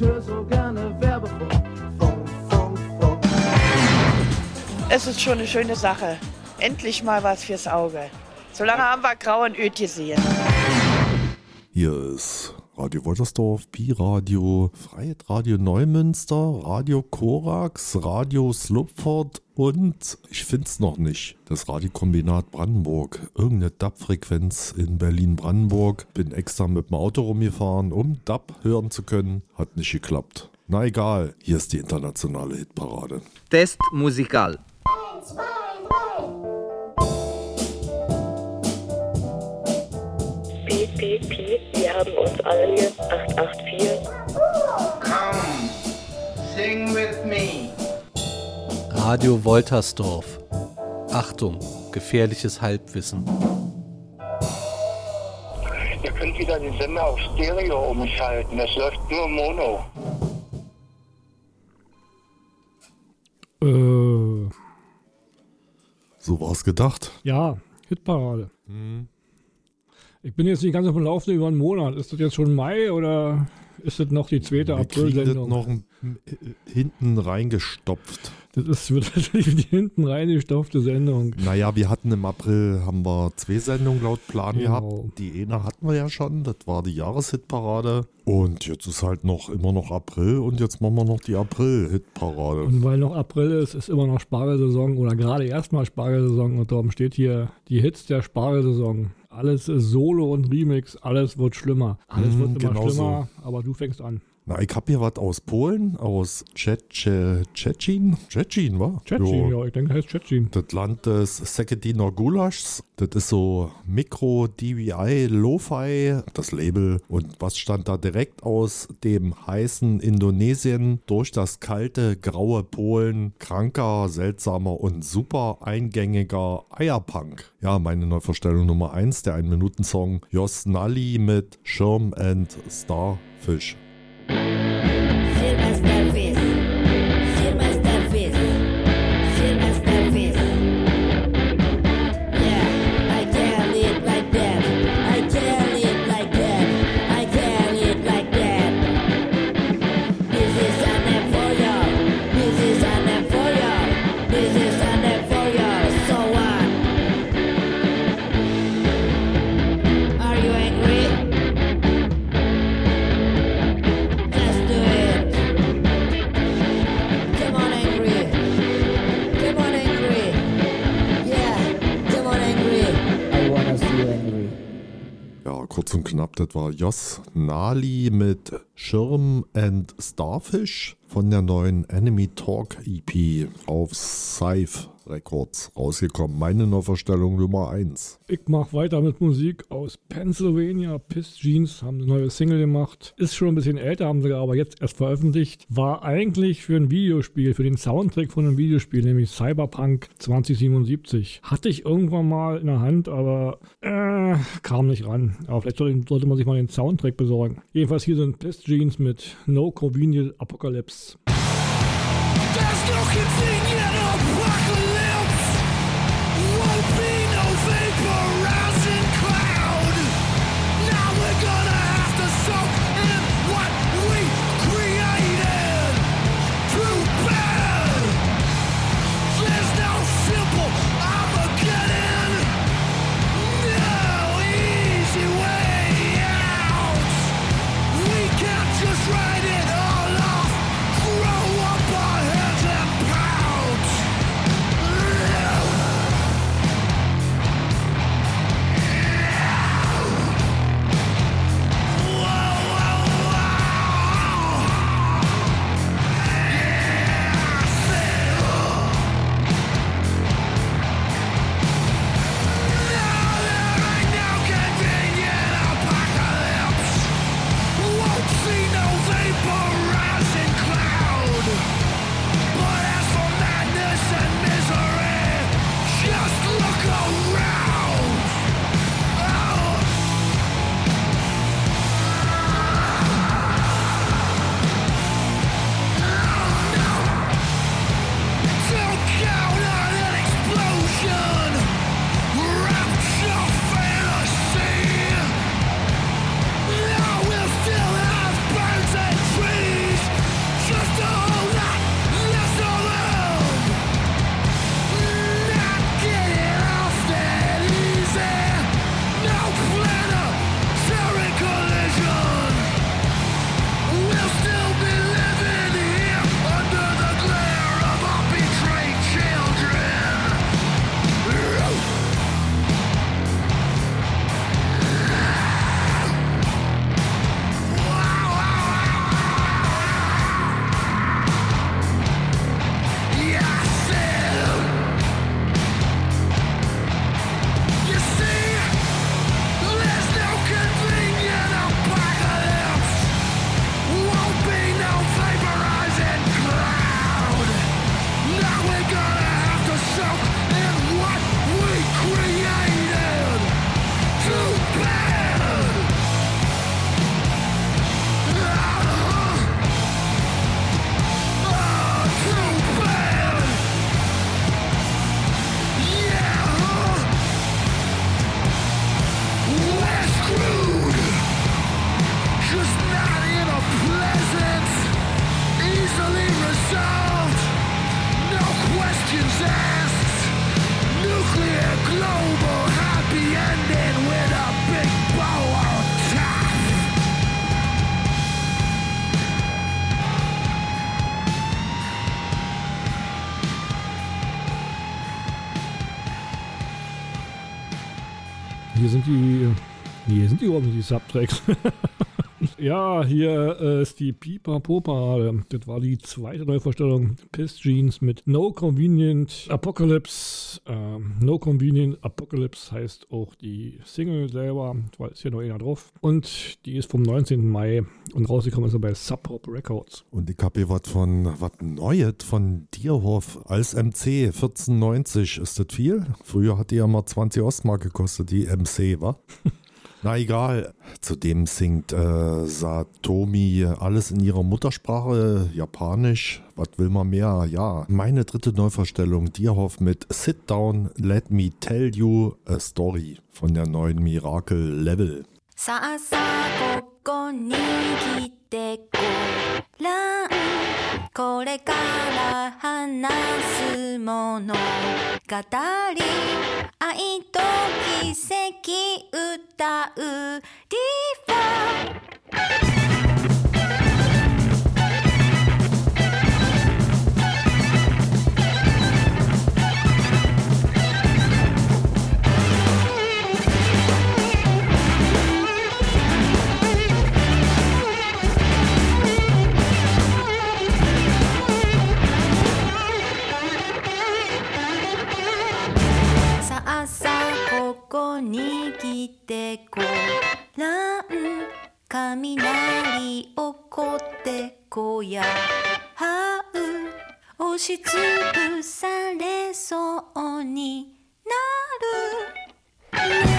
höre so gerne Werbefunk. Es ist schon eine schöne Sache. Endlich mal was fürs Auge. So lange haben wir grau und öd gesehen. Hier ist Radio Woltersdorf, Pi-Radio, Freiheit-Radio Neumünster, Radio Korax, Radio Slupford und ich find's noch nicht, das Radiokombinat Brandenburg. Irgendeine DAB-Frequenz in Berlin-Brandenburg. Bin extra mit dem Auto rumgefahren, um DAB hören zu können. Hat nicht geklappt. Na egal, hier ist die internationale Hitparade. Test musikal. 1, 2, 3. Piep, piep, piep, wir haben uns alle hier. 884. Come, sing with me. Radio Woltersdorf. Achtung, gefährliches Halbwissen. Ihr könnt wieder den Sender auf Stereo umschalten, das läuft nur Mono. So war's gedacht. Ja, Hitparade. Ich bin jetzt nicht ganz auf dem Laufenden über einen Monat. Ist das jetzt schon Mai oder ist das noch die 2. April-Sendung? Noch hinten reingestopft. Wird natürlich die hinten reingestopfte Sendung. Naja, wir hatten im April, haben wir 2 Sendungen laut Plan Genau. gehabt. Die eine hatten wir ja schon, das war die Jahreshitparade. Und jetzt ist halt immer noch April und jetzt machen wir noch die April-Hitparade. Und weil noch April ist immer noch Spargelsaison oder gerade erstmal Spargelsaison und darum steht hier die Hits der Spargelsaison. Alles ist Solo und Remix, alles wird schlimmer. Alles wird immer genau schlimmer, aber du fängst an. Na, ich hab hier was aus Polen, aus Tschetschen, wa? Tschetschen, Jo. ja, ich denke, heißt Tschetschen. Das Land des Sekediner Gulaschs. Das ist so Mikro-DVI, Lo-Fi, das Label. Und was stand da direkt aus dem heißen Indonesien durch das kalte, graue Polen? Kranker, seltsamer und super eingängiger Eierpunk. Ja, meine Neuvorstellung Nummer 1, der 1-Minuten-Song Jos Nali mit Schirm and Starfish. Kurz und knapp, das war Jos Nali mit Schirm and Starfish von der neuen Enemy Talk EP auf Scythe Records rausgekommen. Meine Neuvorstellung Nummer 1. Ich mache weiter mit Musik aus Pennsylvania. Piss Jeans haben eine neue Single gemacht. Ist schon ein bisschen älter, haben sie aber jetzt erst veröffentlicht. War eigentlich für ein Videospiel, für den Soundtrack von einem Videospiel, nämlich Cyberpunk 2077. Hatte ich irgendwann mal in der Hand, aber kam nicht ran. Aber vielleicht sollte man sich mal den Soundtrack besorgen. Jedenfalls hier sind Piss Jeans mit No Convenient Apocalypse. There's no convenient apocalypse. Won't be no vaporizing cloud. Now we're gonna have to soak in what we created. Too bad. There's no simple Armageddon. No easy way out. We can't just write it all off. Throw up our heads and pout. Hier sind die überhaupt nicht die Subtracks. Ja, hier ist die Pipa-Popa. Das war die zweite Neuvorstellung. Piss Jeans mit No Convenient Apocalypse. No Convenient Apocalypse heißt auch die Single selber, weil ist hier noch einer drauf. Und die ist vom 19. Mai und rausgekommen ist er bei Sub Pop Records. Und ich habe hier was Neues von Dierhoff als MC 1490. Ist das viel? Früher hat die ja mal 20 Ostmark gekostet, die MC, wa? Na egal, zudem singt Satomi alles in ihrer Muttersprache, Japanisch, was will man mehr? Ja, meine dritte Neuvorstellung, Dierhoff mit Sit Down, Let Me Tell You a Story von der neuen Miracle Level. さあさあここに来てごらんこれから話すもの語り愛と奇跡歌うディファさあここに来てごらん雷起こってこやはう押しつぶされそうになる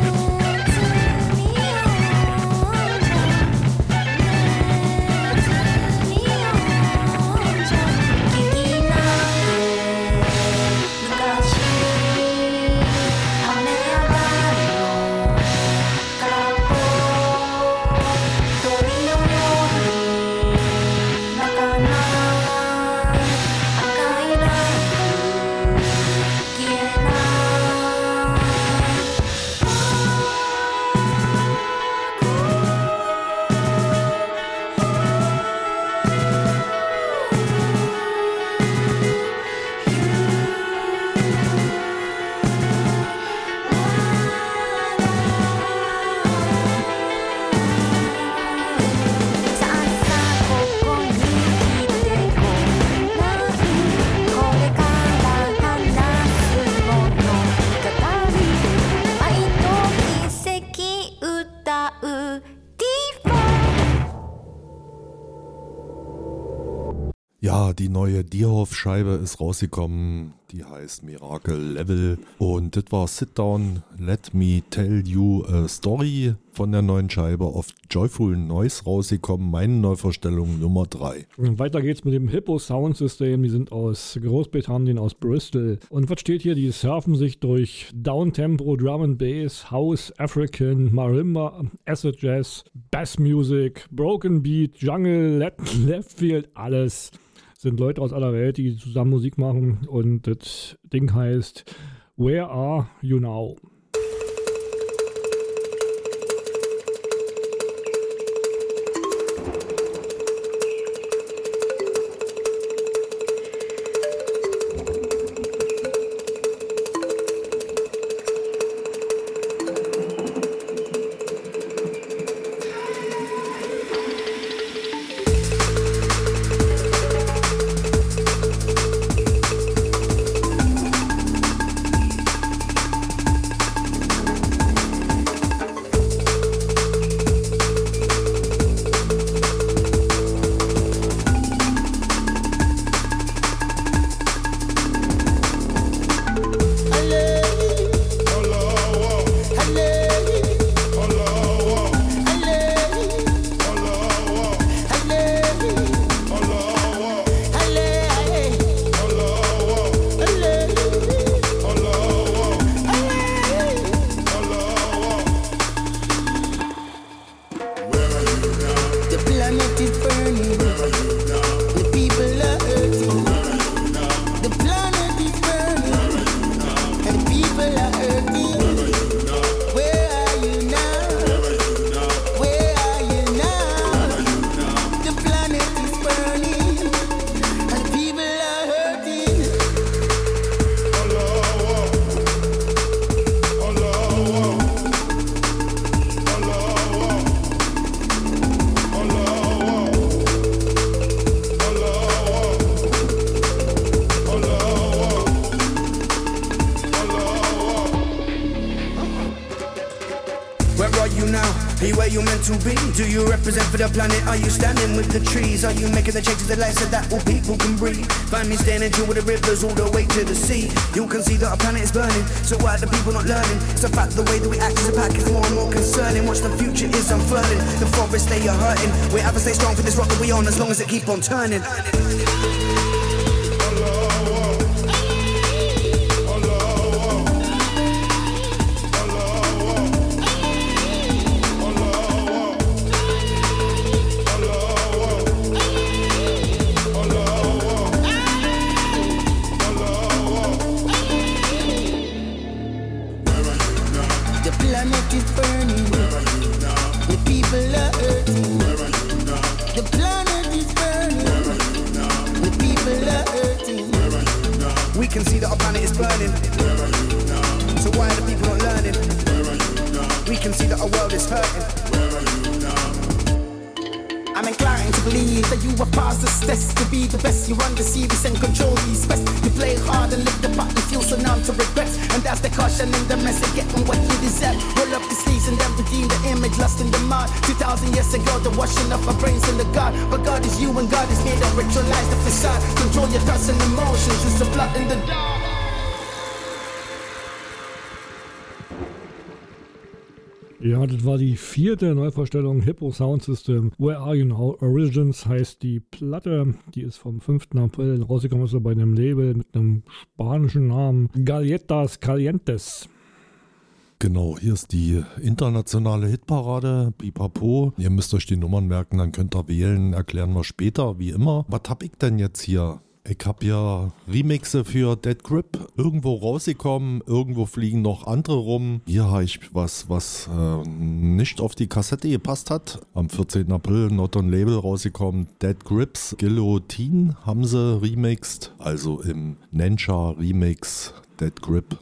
Ja, die neue Dierhoff-Scheibe ist rausgekommen, die heißt Miracle Level und das war Sit Down, Let Me Tell You a Story von der neuen Scheibe auf Joyful Noise rausgekommen, meine Neuvorstellung Nummer 3. Weiter geht's mit dem Hippo Sound System, die sind aus Großbritannien, aus Bristol. Und was steht hier? Die surfen sich durch Downtempo, Drum and Bass, House, African, Marimba, Acid Jazz, Bass Music, Broken Beat, Jungle, Left Field, alles. Sind Leute aus aller Welt, die zusammen Musik machen und das Ding heißt Where Are You Now? to be? Do you represent for the planet? Are you standing with the trees? Are you making the changes that life so that all people can breathe? Find me standing true with the rivers all the way to the sea. You can see that our planet is burning, so why are the people not learning? It's a fact the way that we act as a pack is more and more concerning. Watch the future is unfurling, the forests they are hurting. We have to stay strong for this rock that we on as long as it keep on turning. We can see that our planet is burning, so why are the people not learning? We can see that our world is hurting. I'm inclined to believe that you have passed this test to be the best. You run the series and control these best. You play hard and lift the pot, you feel so numb to regrets. And that's the caution in the message, getting what you deserve. Roll up the sleeves and then redeem the image lost in the mud. 2,000 years ago, the washing of our brains in the God. But God is you and God is made of ritualize the facade. Control your thoughts and emotions, it's the blood in the dark. Ja, das war die 4. Neuvorstellung Hippo Sound System. Where Are You Now? Origins heißt die Platte. Die ist vom 5. April rausgekommen, ist bei einem Label mit einem spanischen Namen. Galletas Calientes. Genau, hier ist die internationale Hitparade, Pipapo. Ihr müsst euch die Nummern merken, dann könnt ihr wählen, erklären wir später, wie immer. Was hab ich denn jetzt hier? Ich habe ja Remixe für Dead Grip irgendwo rausgekommen, irgendwo fliegen noch andere rum. Hier habe ich was nicht auf die Kassette gepasst hat. Am 14. April Not on Label rausgekommen. Dead Grips Guillotine haben sie remixed, also im Nensha Remix Dead Grip.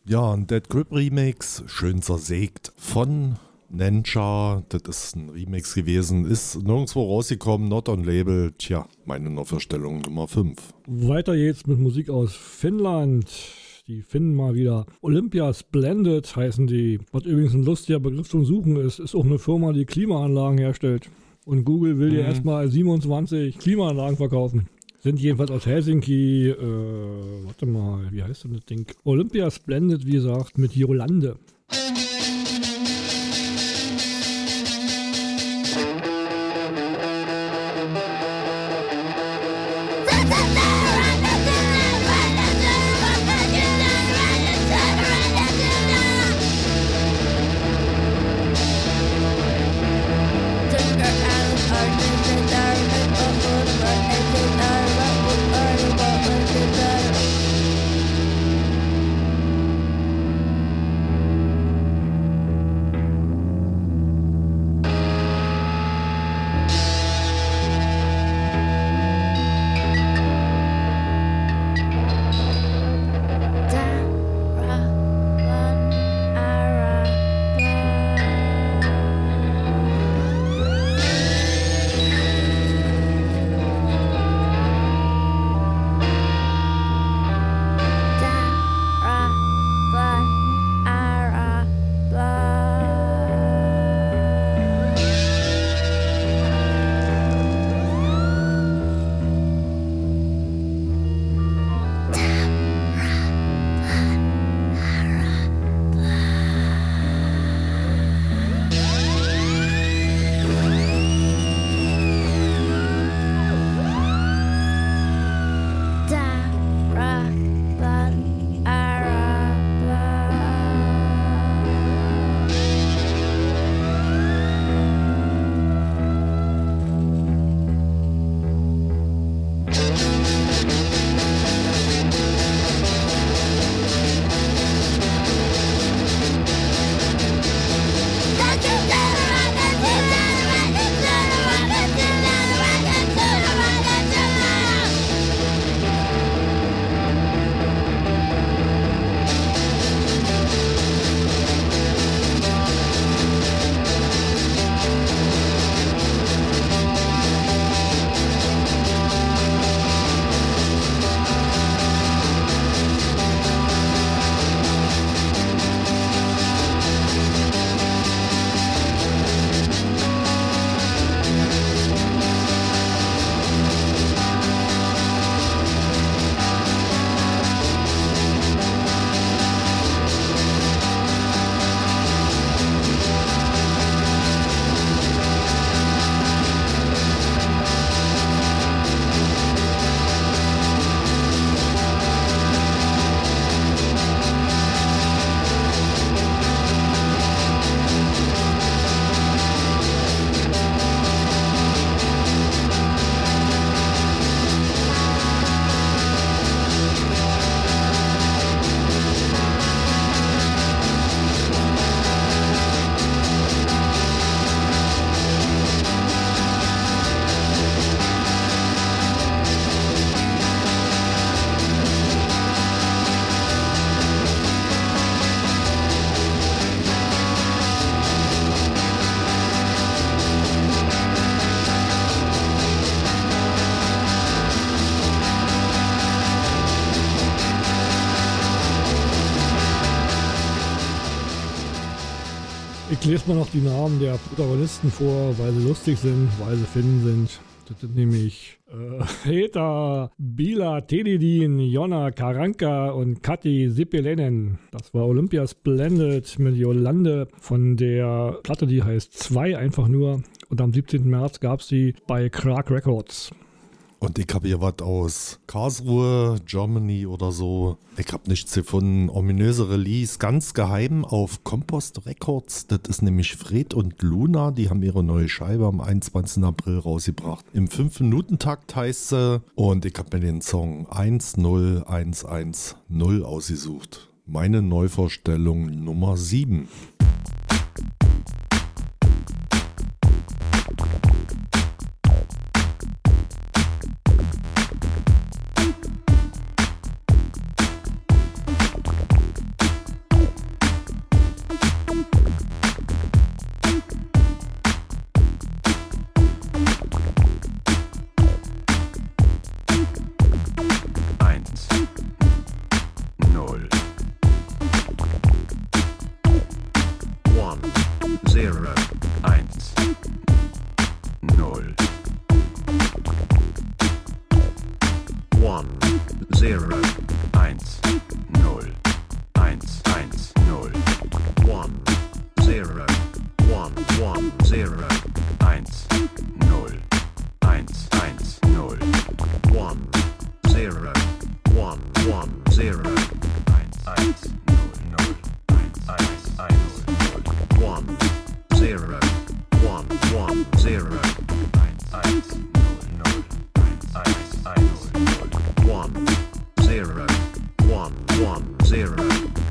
Ja, ein Dead Grip Remix, schön zersägt von Nensha. Das ist ein Remix gewesen, ist nirgendwo rausgekommen, not on Label. Tja, meine Neuverstellung Nummer 5. Weiter geht's mit Musik aus Finnland. Die Finnen mal wieder. Olympia Splendid heißen die. Was übrigens ein lustiger Begriff zum Suchen ist. Ist auch eine Firma, die Klimaanlagen herstellt. Und Google will dir erstmal 27 Klimaanlagen verkaufen. Sind jedenfalls aus Helsinki. Warte mal, wie heißt denn das Ding? Olympia Splendid, wie gesagt, mit Jolande. Ich lese mal noch die Namen der Protagonisten vor, weil sie lustig sind, weil sie Finnen sind. Das sind nämlich Heta, Bila Telidin, Jonna Karanka und Kati Sipilenen. Das war Olympia Splendid mit Jolande von der Platte, die heißt 2 einfach nur. Und am 17. März gab es sie bei Krag Records. Und ich habe hier was aus Karlsruhe, Germany oder so. Ich habe nichts gefunden. Ominöse Release, ganz geheim auf Compost Records. Das ist nämlich Fred und Luna. Die haben ihre neue Scheibe am 21. April rausgebracht. Im 5-Minuten-Takt heißt sie. Und ich habe mir den Song 10110 ausgesucht. Meine Neuvorstellung Nummer 7. 0, 1, 0, 1, 1, 0, 1, 0, 1, 1, 0, 1, 0, 1, 1, 0, 1, 0, 1, 1, 0, 1, 1, 0, 0, 1, 1, 1, 0, 1, 0, 1, 1, 0, 1, 1, 0, 0, 1, 1, 0, 1, 0, 1, 1, 0.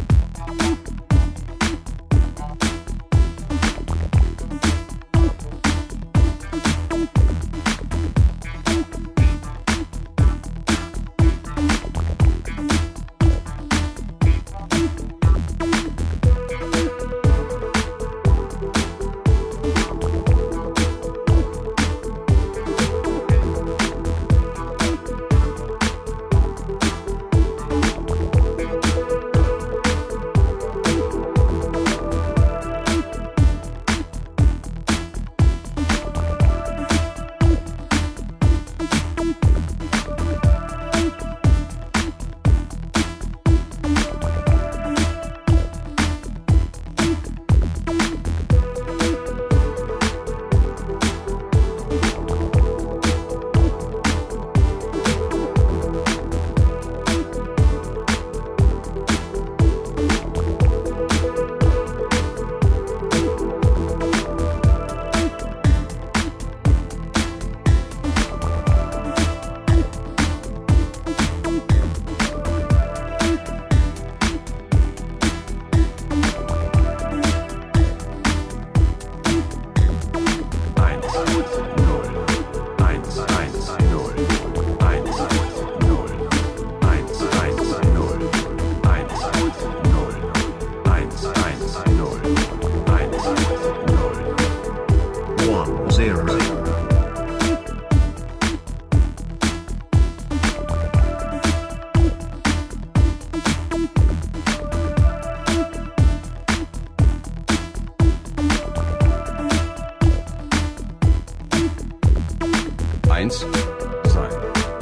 Eins sein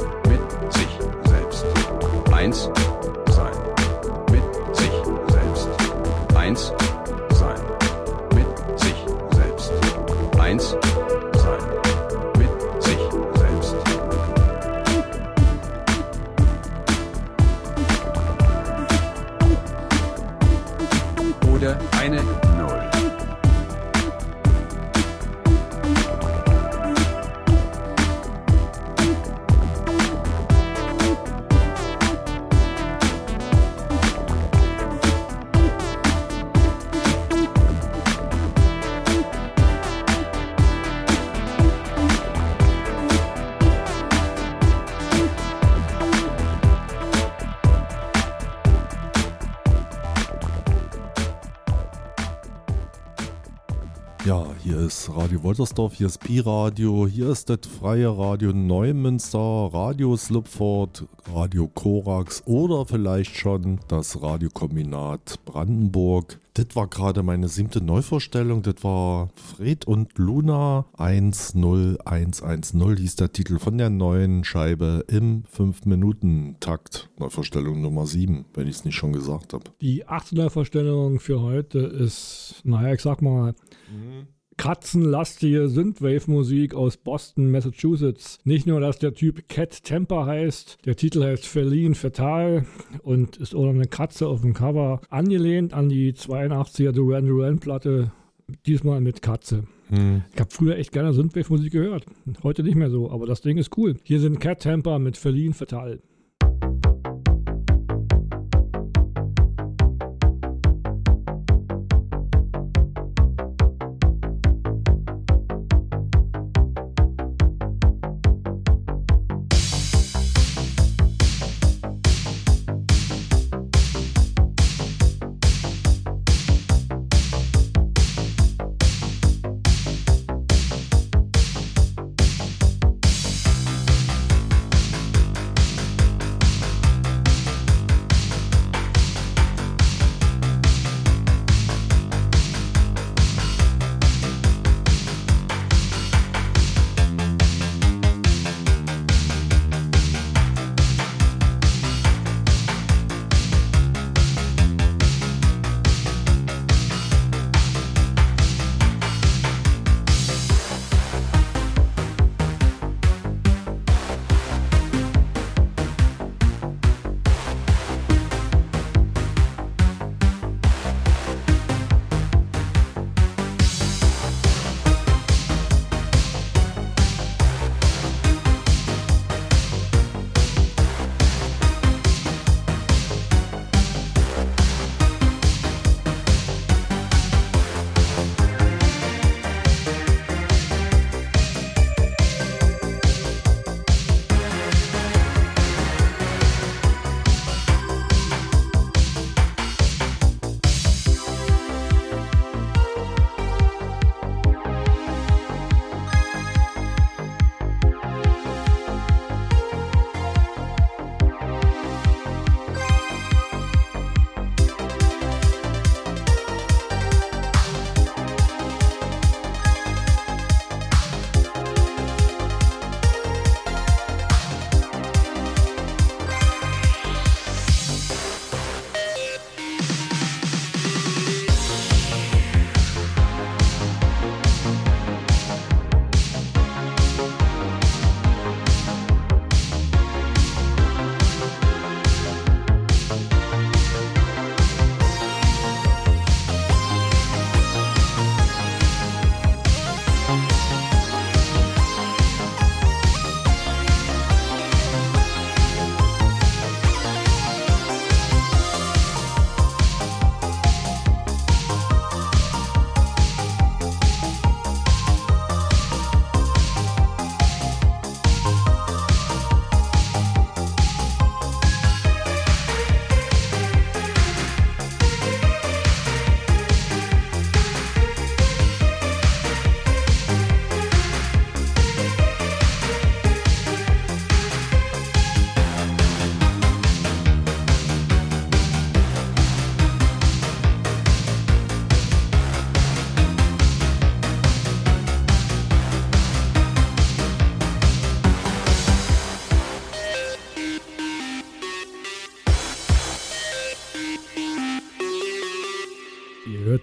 mit sich selbst. Eins sein mit sich selbst. Eins sein mit sich selbst. Eins sein mit sich selbst. Oder eine Null. Ja, hier ist Radio Woltersdorf, hier ist Pi-Radio, hier ist das freie Radio Neumünster, Radio Slipford, Radio Korax oder vielleicht schon das Radiokombinat Brandenburg. Das war gerade meine 7. Neuvorstellung, das war Fred und Luna 10110 hieß der Titel von der neuen Scheibe im 5-Minuten-Takt. Neuvorstellung Nummer 7, wenn ich es nicht schon gesagt habe. Die 8. Neuvorstellung für heute ist, naja, ich sag mal, katzenlastige Synthwave-Musik aus Boston, Massachusetts. Nicht nur, dass der Typ Cat Temper heißt, der Titel heißt Feline Fatal und ist auch noch eine Katze auf dem Cover, angelehnt an die 82er Duran Duran Platte, diesmal mit Katze. Ich habe früher echt gerne Synthwave-Musik gehört, heute nicht mehr so, aber das Ding ist cool. Hier sind Cat Temper mit Feline Fatal.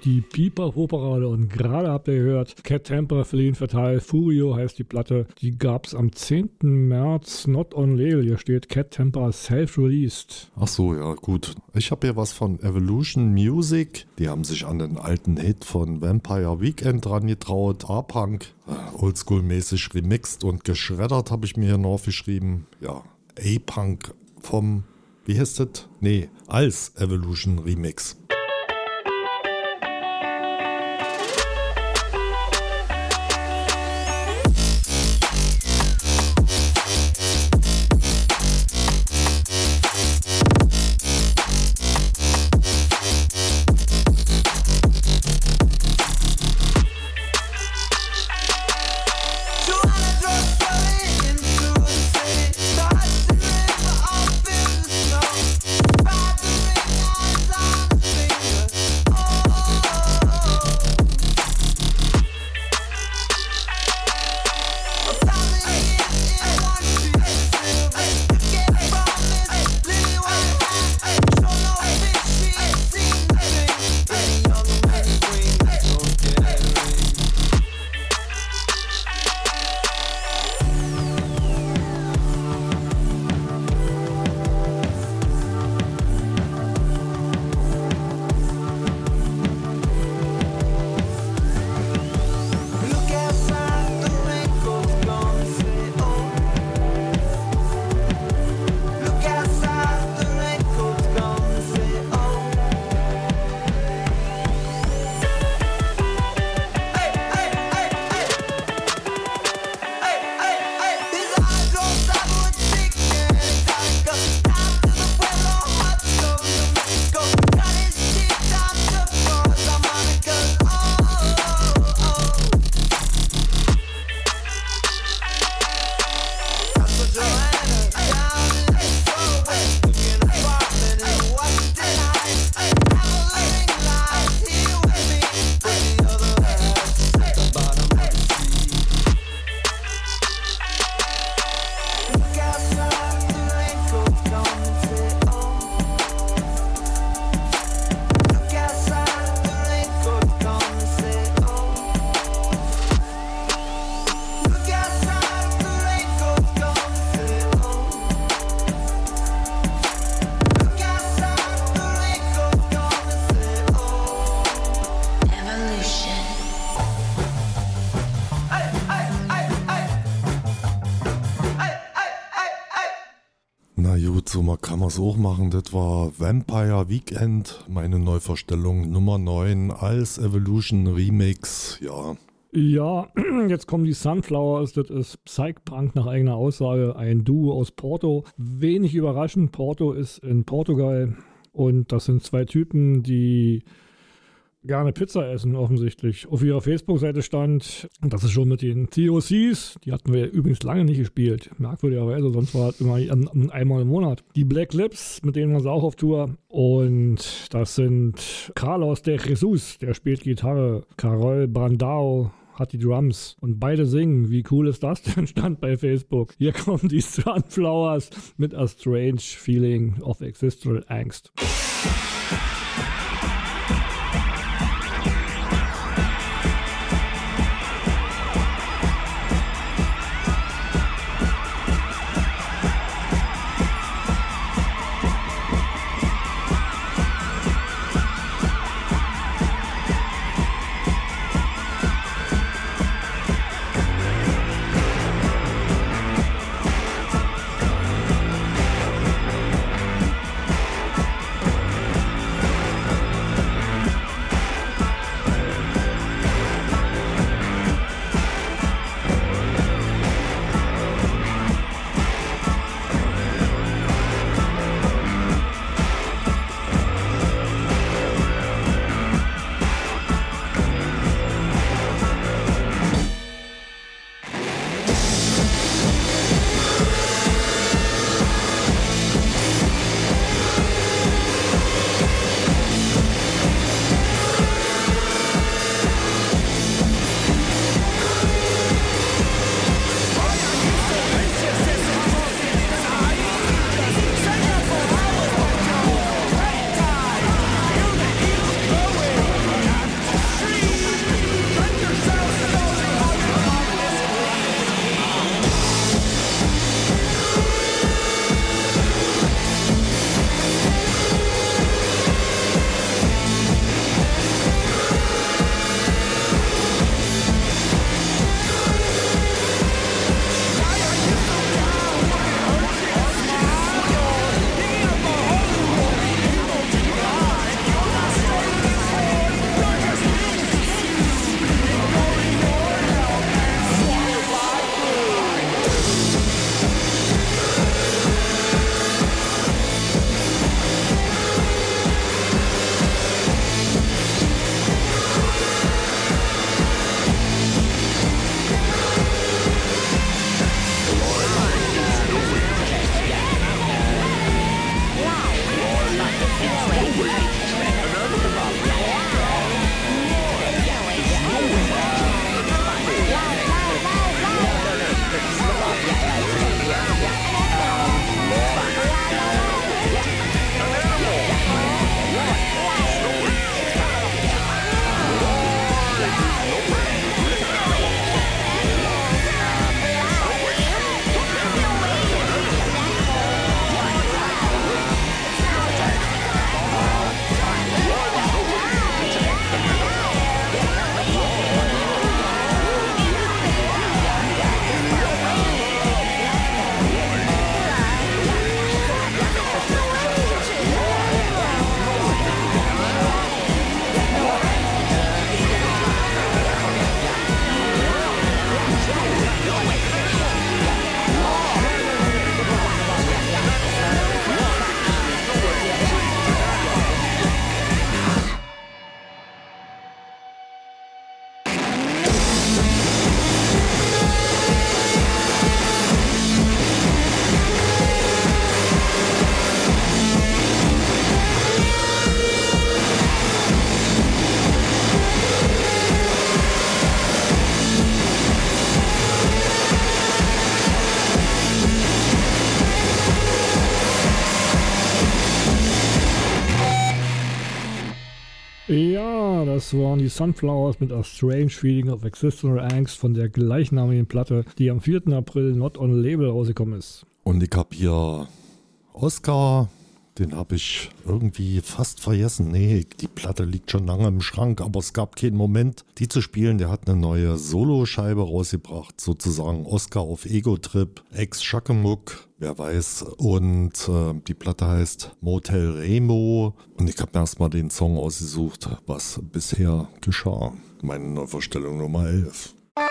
die Piper-Parade und gerade habt ihr gehört, Cat Temper, Feline Fatale, Furio heißt die Platte. Die gab es am 10. März, not on label. Hier steht Cat Temper self-released. Ach so, ja gut. Ich habe hier was von Evolution Music. Die haben sich an den alten Hit von Vampire Weekend dran getraut. A-Punk, oldschool-mäßig remixed und geschreddert habe ich mir hier noch geschrieben. Ja, A-Punk vom, wie heißt das? Nee, als Evolution Remix. So kann man es auch machen. Das war Vampire Weekend, meine Neuvorstellung Nummer 9 als Evolution Remix. Ja, jetzt kommen die Sunflowers, das ist Psych-Punk nach eigener Aussage, ein Duo aus Porto. Wenig überraschend, Porto ist in Portugal und das sind zwei Typen, die gerne Pizza essen, offensichtlich. Auf ihrer Facebook-Seite stand, das ist schon mit den TOCs, die hatten wir übrigens lange nicht gespielt, merkwürdigerweise, sonst war es immer einmal im Monat. Die Black Lips, mit denen waren sie auch auf Tour, und das sind Carlos de Jesus, der spielt Gitarre, Carol Brandao hat die Drums und beide singen. Wie cool ist das denn? Stand bei Facebook. Hier kommen die Sunflowers mit A Strange Feeling of Existential Angst. Ja, das waren die Sunflowers mit A Strange Feeling of Existential Angst von der gleichnamigen Platte, die am 4. April not on Label rausgekommen ist. Und ich habe hier Oscar, den habe ich irgendwie fast vergessen. Nee, die Platte liegt schon lange im Schrank, aber es gab keinen Moment, die zu spielen. Der hat eine neue Soloscheibe rausgebracht, sozusagen Oscar auf Ego-Trip, ex-Schackemuck, wer weiß. Und die Platte heißt Motel Remo. Und ich habe mir erstmal den Song ausgesucht, was bisher geschah. Meine Neuvorstellung Nummer 11.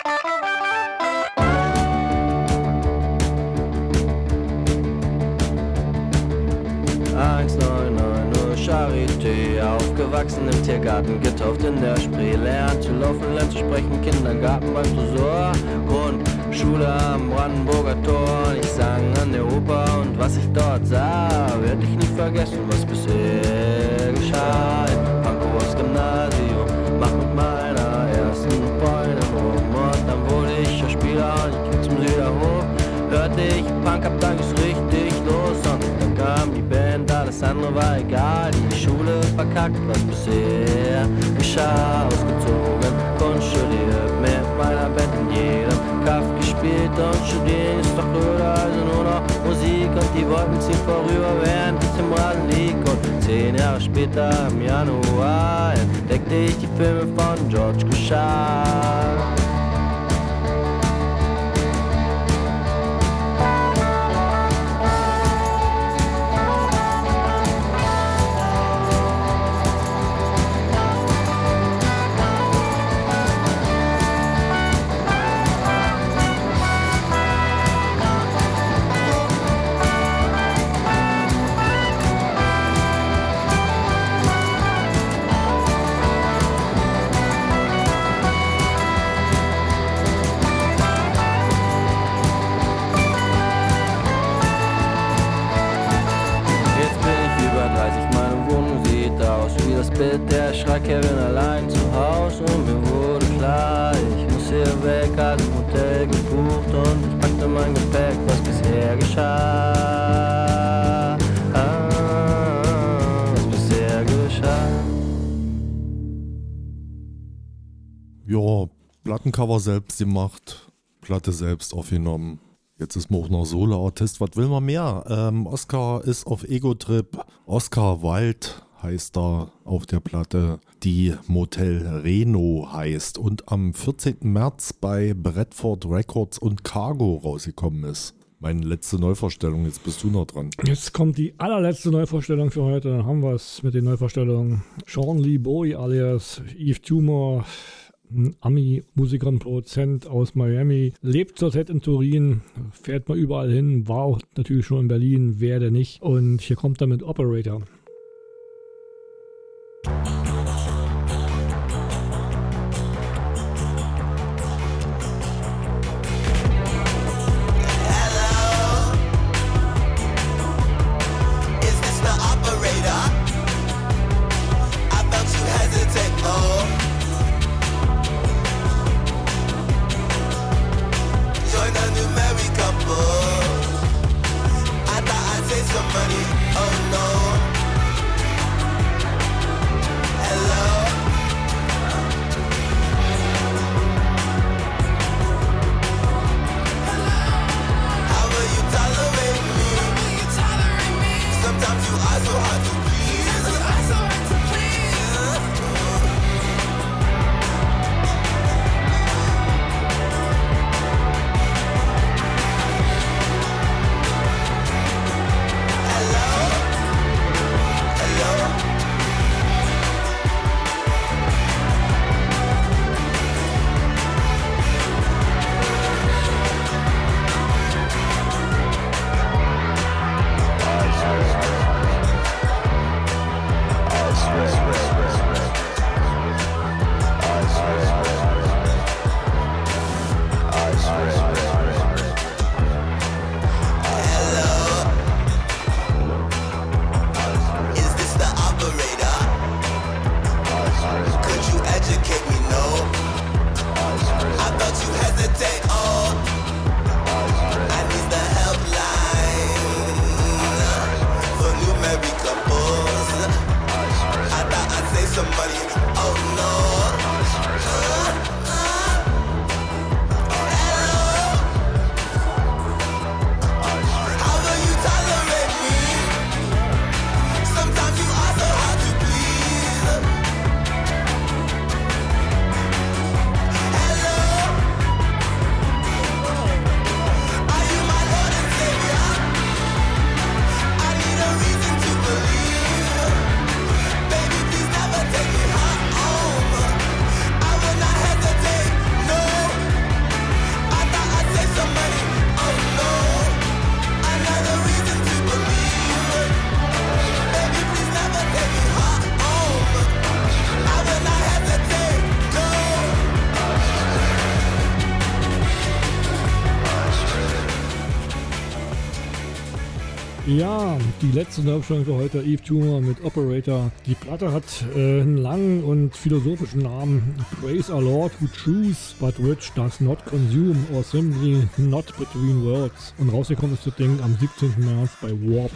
Charité, aufgewachsen im Tiergarten, getauft in der Spree, lernt zu laufen, lernt zu sprechen, Kindergarten beim Tresor, Grundschule am Brandenburger Tor. Ich sang an der Oper und was ich dort sah, werd ich nicht vergessen, was bisher geschah. Im Pankows Gymnasium, mach mit meiner ersten Freundin rum und dann wurde ich Schauspieler und ich ging zum Süderhof. Hörte ich Punk, ab dann ging's richtig los und dann kam die Band, alles andere war egal. Die Schule verkackt, was bisher geschah. Ausgezogen, Kunst studiert, mit meiner Band in jedem Kaff gespielt und studieren ist doch öder, also nur noch Musik und die Wolken ziehen vorüber, während ich im Rasen lieg. Und 10 Jahre später im Januar entdeckte ich die Filme von George Kuchar. Bild der Schreck, Kevin allein zu Haus und mir wurde klar, ich muss hier weg, also im Hotel gebucht und ich packte mein Gepäck, was bisher geschah, was bisher geschah. Ja, Plattencover selbst gemacht, Platte selbst aufgenommen. Jetzt ist man auch noch Solo-Artist, was will man mehr? Oscar ist auf Ego-Trip, Oscar Wilde heißt da auf der Platte, die Motel Reno heißt und am 14. März bei Bradford Records und Cargo rausgekommen ist. Meine letzte Neuvorstellung, jetzt bist du noch dran. Jetzt kommt die allerletzte Neuvorstellung für heute, dann haben wir es mit den Neuvorstellungen. Sean Lee Bowie alias Eve Tumor, ein Ami-Musiker und Produzent aus Miami, lebt zurzeit in Turin, fährt mal überall hin, war auch natürlich schon in Berlin, wer denn nicht. Und hier kommt er mit Operator. Money, oh no. Ja, die letzte Neubstellung für heute, Eve Tumor mit Operator. Die Platte hat einen langen und philosophischen Namen. Praise our Lord who choose, but which does not consume or simply not between worlds. Und rausgekommen ist das Ding am 17. März bei Warp.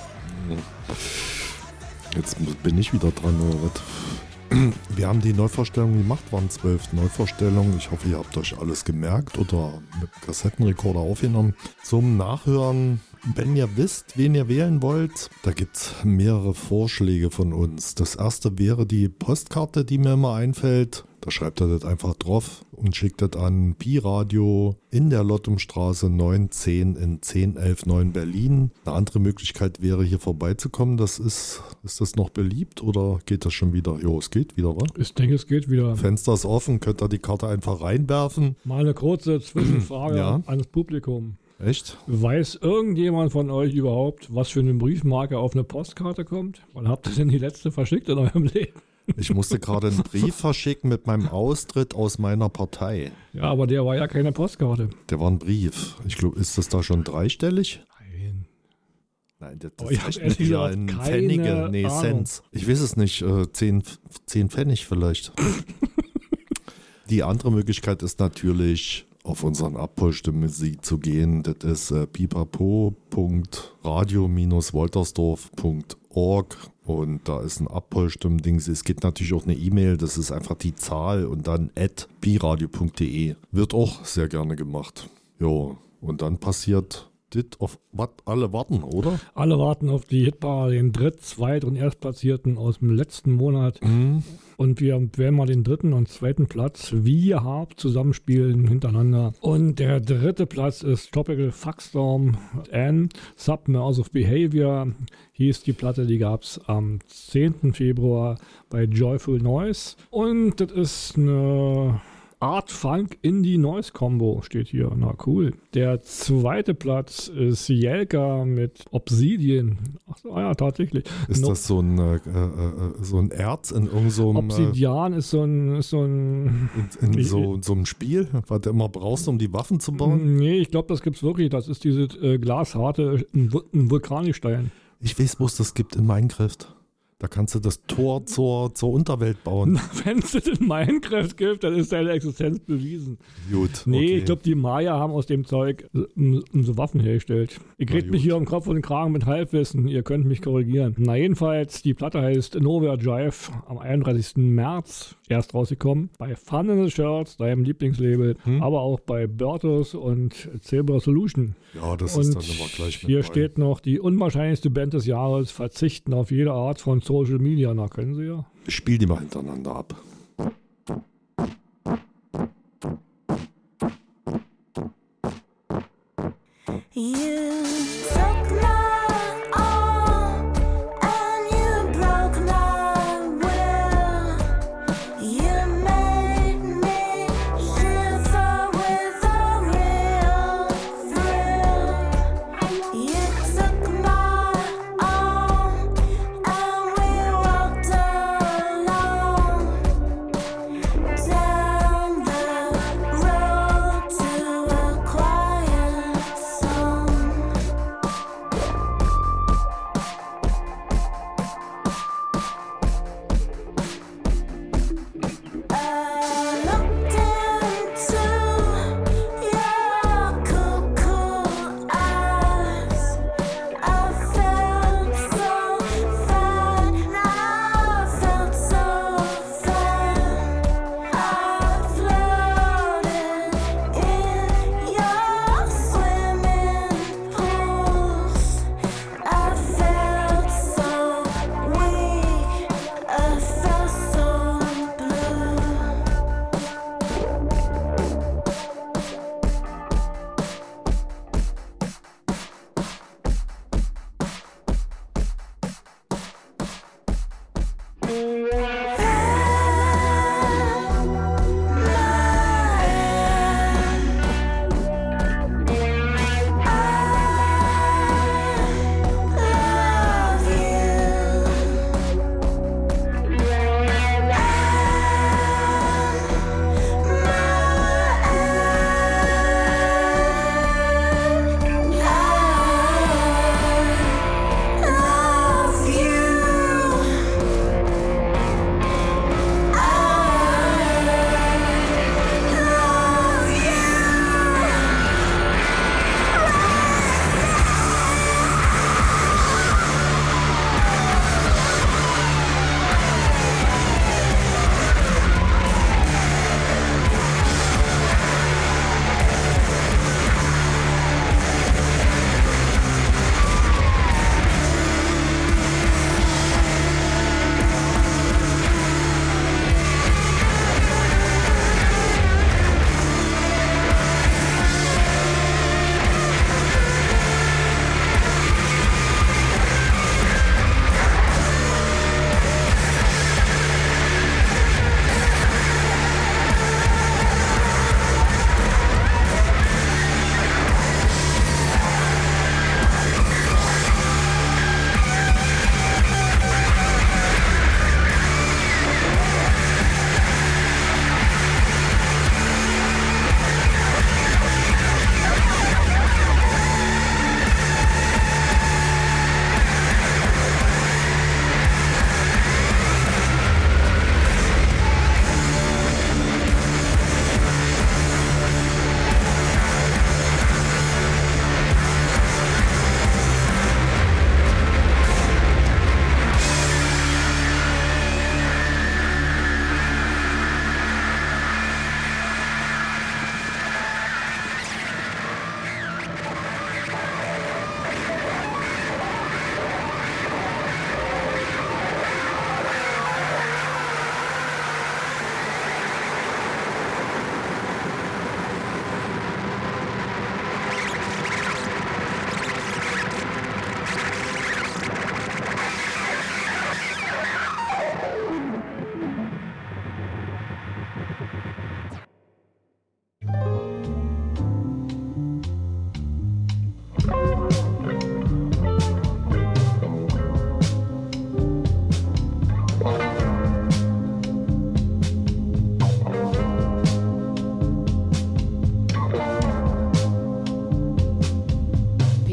Jetzt bin ich wieder dran, oder was? Wir haben die Neuvorstellung gemacht, waren 12 Neuvorstellungen. Ich hoffe, ihr habt euch alles gemerkt oder mit Kassettenrekorder aufgenommen. Zum Nachhören, wenn ihr wisst, wen ihr wählen wollt, da gibt es mehrere Vorschläge von uns. Das erste wäre die Postkarte, die mir immer einfällt. Da schreibt ihr das einfach drauf und schickt das an Pi-Radio in der Lottumstraße 910 in 10119 Berlin. Eine andere Möglichkeit wäre, hier vorbeizukommen. Ist das noch beliebt oder geht das schon wieder? Jo, es geht wieder, wa? Ich denke, es geht wieder. Fenster ist offen, könnt ihr die Karte einfach reinwerfen. Mal eine kurze Zwischenfrage an das Publikum. Echt? Weiß irgendjemand von euch überhaupt, was für eine Briefmarke auf eine Postkarte kommt? Wann habt ihr denn die letzte verschickt in eurem Leben? Ich musste gerade einen Brief verschicken mit meinem Austritt aus meiner Partei. Ja, aber der war ja keine Postkarte. Der war ein Brief. Ich glaube, ist das da schon dreistellig? Nein, das rechnet ja in Pfennige. Nee, Cents. Ich weiß es nicht. 10 Pfennig vielleicht. Die andere Möglichkeit ist natürlich, auf unseren Abholstimme-Musik zu gehen. Das ist pipapo.radio-woltersdorf.org und da ist ein Abholstimmendings. Es geht natürlich auch eine E-Mail, das ist einfach die Zahl und dann @biradio.de. Wird auch sehr gerne gemacht. Jo, und dann passiert das, auf was alle warten, oder? Alle warten auf die Hitparade, den Dritt-, Zweit- und Erstplatzierten aus dem letzten Monat. Und wir werden mal den 3. und 2. Platz wie hart zusammenspielen hintereinander. Und der 3. Platz ist Tropical Fuckstorm and Submersive Behavior. Hieß die Platte, die gab es am 10. Februar bei Joyful Noise. Und das ist eine Art Funk Indie Noise Combo, steht hier. Na cool. Der 2. Platz ist Jelka mit Obsidian. Ach so, ja, tatsächlich. Ist das so ein Erz in irgendeinem so Obsidian ist so ein in so einem Spiel, was du immer brauchst, um die Waffen zu bauen? Nee, ich glaube, das gibt's wirklich. Das ist dieses glasharte, ein Vulkanistein. Ich weiß, wo es das gibt in Minecraft. Da kannst du das Tor zur Unterwelt bauen. Wenn es das in Minecraft gibt, dann ist deine Existenz bewiesen. Gut. Nee, okay. Ich glaube, die Maya haben aus dem Zeug so Waffen hergestellt. Ihr kriegt mich hier am Kopf und den Kragen mit Halbwissen. Ihr könnt mich korrigieren. Na, jedenfalls, die Platte heißt Nowhere Drive am 31. März erst rausgekommen. Bei Fun in the Shirts, deinem Lieblingslabel, aber auch bei Bertus und Zebra Solution. Ja, das ist dann immer gleich mit hier steht noch, die unwahrscheinlichste Band des Jahres verzichten auf jede Art von Social Media. Na, können sie ja. Ich spiele die mal hintereinander ab.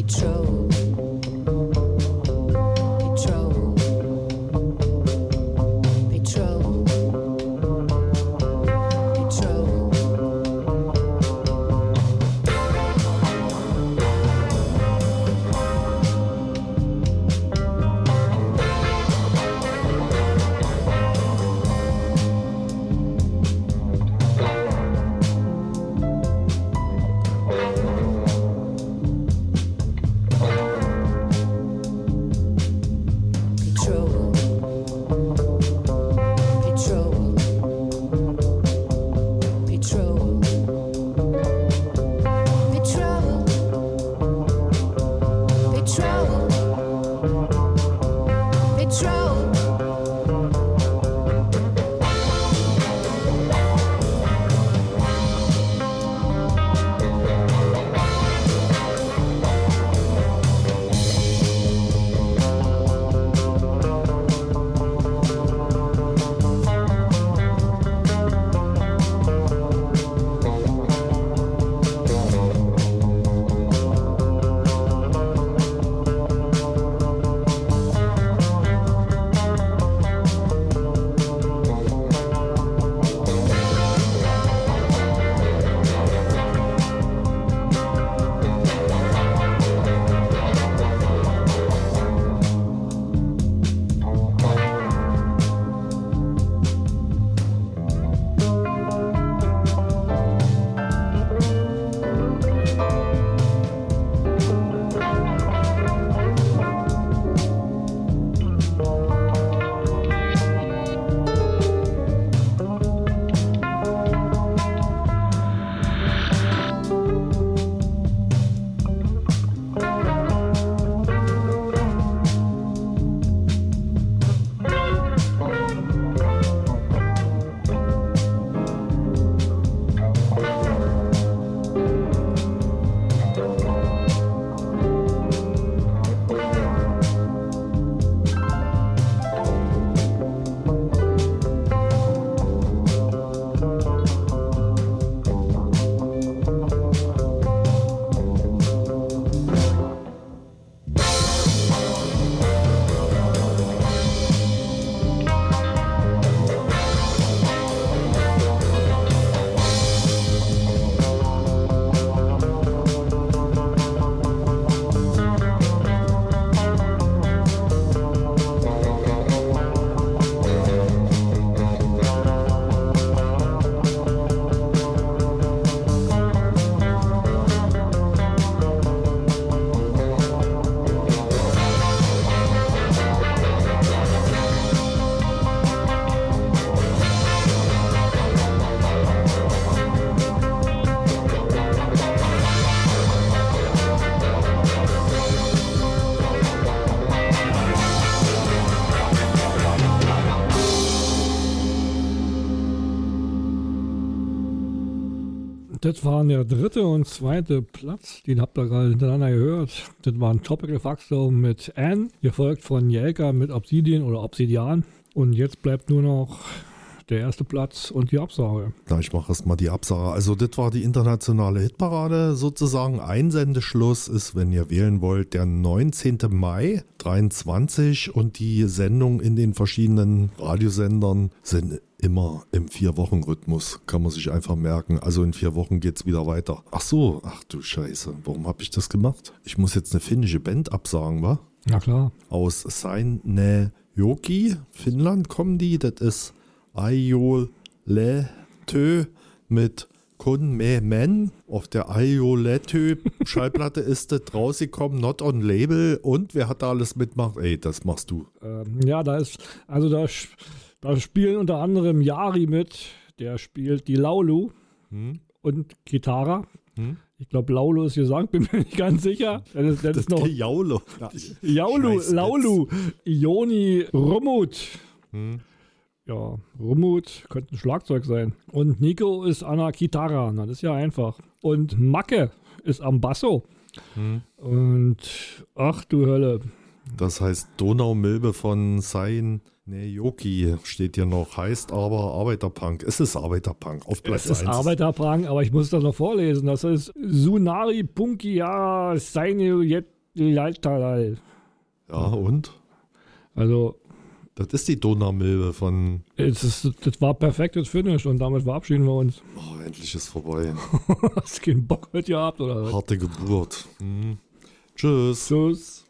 Patrol. Patrol. Patrol. Patrol. Patrol. Patrol. Patrol. Patrol. Patrol. Patrol. Das waren der dritte und zweite Platz, den habt ihr gerade hintereinander gehört. Das waren Tropical Fuckstorm mit Anne, gefolgt von Jelka mit Obsidian oder Obsidian. Und jetzt bleibt nur noch der erste Platz und die Absage. Na, ich mache erstmal die Absage. Also das war die internationale Hitparade sozusagen. Einsendeschluss ist, wenn ihr wählen wollt, der 19. Mai 23 und die Sendungen in den verschiedenen Radiosendern sind immer im 4-Wochen-Rhythmus, kann man sich einfach merken. Also in 4 Wochen geht's wieder weiter. Ach so, ach du Scheiße, warum habe ich das gemacht? Ich muss jetzt eine finnische Band absagen, wa? Na klar. Aus Seinäjoki, Finnland kommen die. Das ist Aioletö mit Kun Me Men. Auf der Aioletö Schallplatte ist das rausgekommen, not on label. Und wer hat da alles mitmacht? Ey, das machst du. Ja, da spielen unter anderem Yari mit, der spielt die Laulu und Kitara. Ich glaube, Laulu ist gesagt, bin mir nicht ganz sicher. Das ist noch die Jaulu. Laulu, Ioni, Rumut. Ja, Rumut könnte ein Schlagzeug sein. Und Nico ist an der Kitara, das ist ja einfach. Und Macke ist am Basso. Und ach du Hölle. Das heißt Donaumilbe von Seinäjoki steht hier noch, heißt aber Arbeiterpunk. Es ist Arbeiterpunk auf Platz 1. Es ist Arbeiterpunk, aber ich muss das noch vorlesen. Das ist Sunari Punkia Seinäjoki Leitalal. Ja, und? Also. Das ist die Donaumilbe von. Das war perfektes Finish und damit verabschieden wir uns. Oh, endlich ist vorbei. Hast du keinen Bock heute gehabt, oder was? Harte Geburt. Tschüss. Tschüss.